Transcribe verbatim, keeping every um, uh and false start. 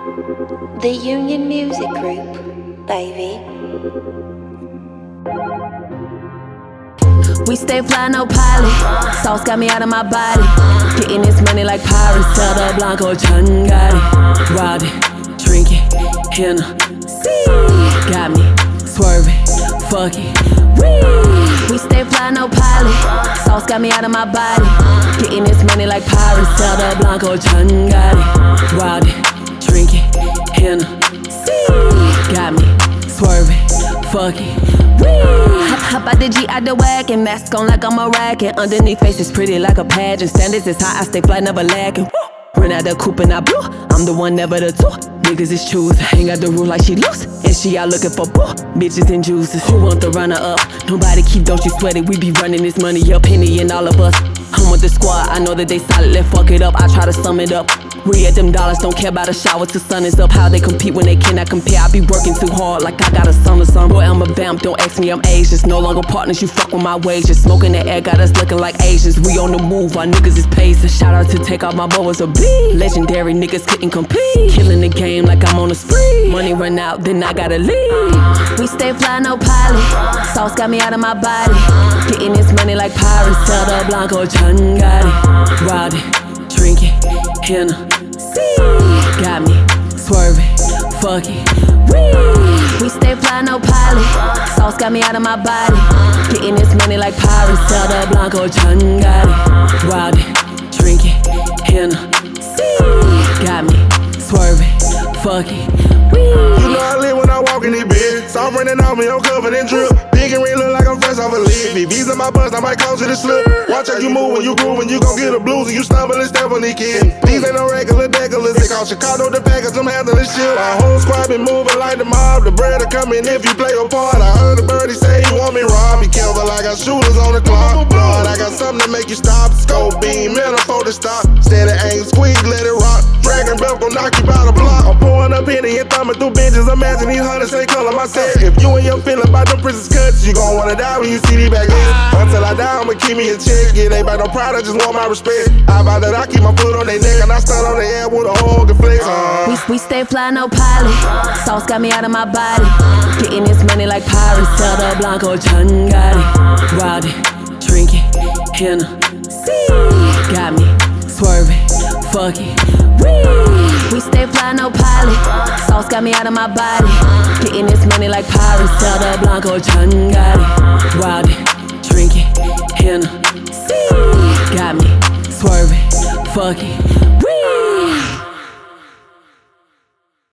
The Union Music Group, baby. We stay fly, no pilot. Sauce got me out of my body. Getting this money like pirates. Tell the Blanco Chungati. Rowdy, drinking, henna. Got me swerving, fucking. We stay fly, no pilot. Sauce got me out of my body. Getting this money like pirates. Tell the Blanco Chungati. Rowdy, drinking, henna. Got me swerving, fucking. Hop out the G out the wagon, mask on like I'm a racket. Underneath face is pretty like a pageant. Standards is high, I stay fly, never lacking. Run out the coupe and I blew. I'm the one, never the two. Niggas is choose, hang out the room like she loose. And she out looking for boo. Bitches and juices, who want the runner up? Nobody keep, don't you sweat it. We be running this money up, Penny and all of us. I'm with the squad, I know that they solid, let's fuck it up. I try to sum it up. We at them dollars, don't care about a shower till sun is up. How they compete when they cannot compare. I be working too hard like I got a son or something. Boy, I'm a vamp, don't ask me, I'm Asian. No longer partners, you fuck with my wages. Smoking the air, got us looking like Asians. We on the move, our niggas is pacing. Shout out to Take Off, my boy was a beat. Legendary niggas couldn't compete. Killing the game like I'm on a spree. Money run out, then I gotta leave. We stay fly, no pilot. Sauce got me out of my body. Getting this money like pirates. Tell the Blanco Chungati. Rowdy, drinking, henna. Got me swerving, fucking. We stay fly, no pilot. Sauce got me out of my body. Getting this money like pirates. Tell the Blanco Chungati. Rowdy, drinking, henna. Got me swerving, fucking. You know I live when I walk in this bitch. Soft running on me, I'm covered in drip. Big and red look like I'm fresh off a lid. V V's in my bus, I might cause it to slip. Watch how you move when you groove and you gon' get a blues and you stumble and step on these kids. These ain't no regular degulas. They call Chicago the Packers, I'm handling shit. My whole squad been moving like the mob. The bread will come in if you play your part. I heard the birdie say he want me robbed. Be careful, I got shooters on the clock. Blood, I got something to make you stop. Scope beam, metaphor to stop. Steady aim, squeeze, let it rock. Dragon belt gon' knock you by the block. I'm pouring up Henny and thumbing through benches. Imagine these hundreds say color my set. If you and your feeling about them prisons cuts, you gon' wanna die when you see these back then. Until I die, I'ma keep me a check. Yeah, they about no pride, I just want my respect. I about that I keep my foot on their neck and I stand on the air with a hug and flex. Uh. We, we stay fly, no pilot. Sauce got me out of my body. Getting this money like pirates. Tell the Blanco Chungati. Rowdy, drinking, henna. Got me swerving, fucking. We stay fly, no pilot. Sauce got me out of my body. Getting this money like pirates. Tell the Blanco Chungati. Rowdy, drinking, henna. Got me swerving, fucking.